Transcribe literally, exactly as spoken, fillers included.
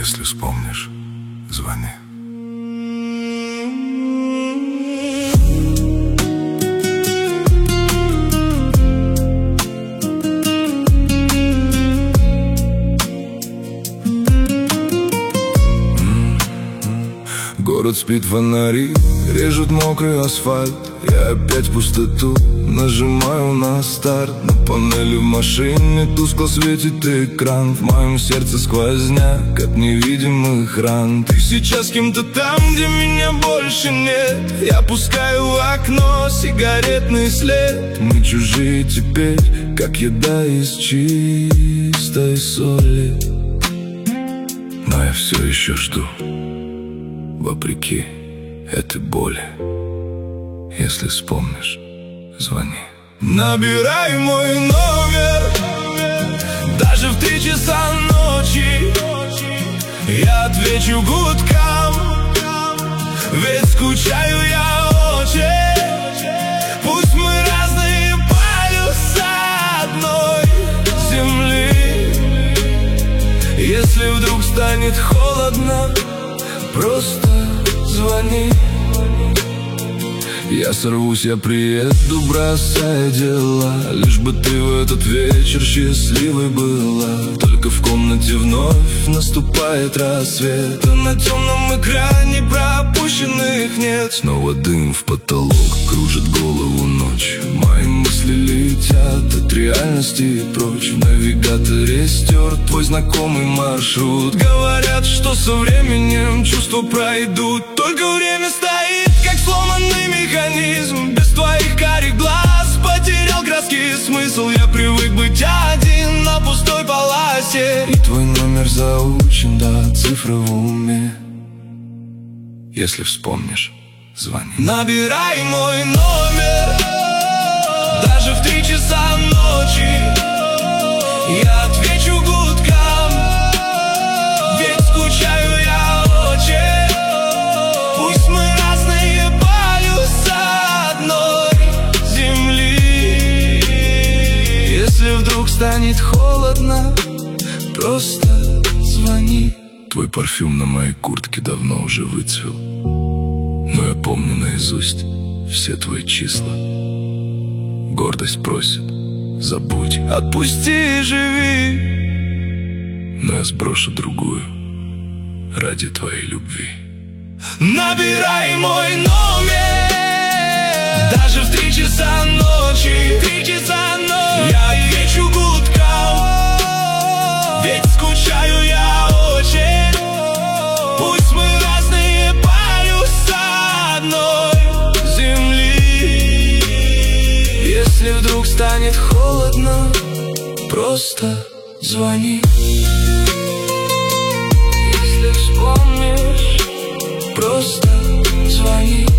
Если вспомнишь, звони. Город спит, фонари режут мокрый асфальт. Я опять в пустоту нажимаю на старт. На панели в машине тускло светит экран. В моем сердце сквозняк от невидимых ран. Ты сейчас кем-то там, где меня больше нет. Я пускаю в окно сигаретный след. Мы чужие теперь, как еда из чистой соли. Но я все еще жду, вопреки этой боли. Если вспомнишь, звони. Набирай мой номер даже в три часа ночи. Я отвечу гудкам, ведь скучаю я очень. Пусть мы разные полюса одной земли. Если вдруг станет холодно, просто звони. Я сорвусь, я приеду, бросая дела, лишь бы ты в этот вечер счастливой была. Только в комнате вновь наступает рассвет, а на темном экране пропущенных нет. Снова дым в потолок, кружит голову ночь. Мои мысли летят от реальности прочь. В навигаторе стерт твой знакомый маршрут. Говорят, что со временем чувства пройдут. Только время стоит, как сломанный механизм. Без твоих карих глаз потерял краски и смысл. Я привык быть один на пустой полосе. И твой номер заучен до цифры в уме. Если вспомнишь, звони. Набирай мой номер даже в три часа ночи. Я отвечу гудкам, ведь скучаю я очень. Пусть мы разные полюса одной земли. Если вдруг станет холодно, просто звони. Твой парфюм на моей куртке давно уже выцвел, но я помню наизусть все твои числа. Гордость просит: забудь, отпусти и живи. Но я сброшу другую ради твоей любви. Набирай мой номер даже в три часа ночи. Три часа ночи. Я отвечу гудкам, ведь скучаю я очень. Пусть мы разные полюса одной земли. Если вдруг станет холодно, просто звони. Если вспомнишь, просто звони.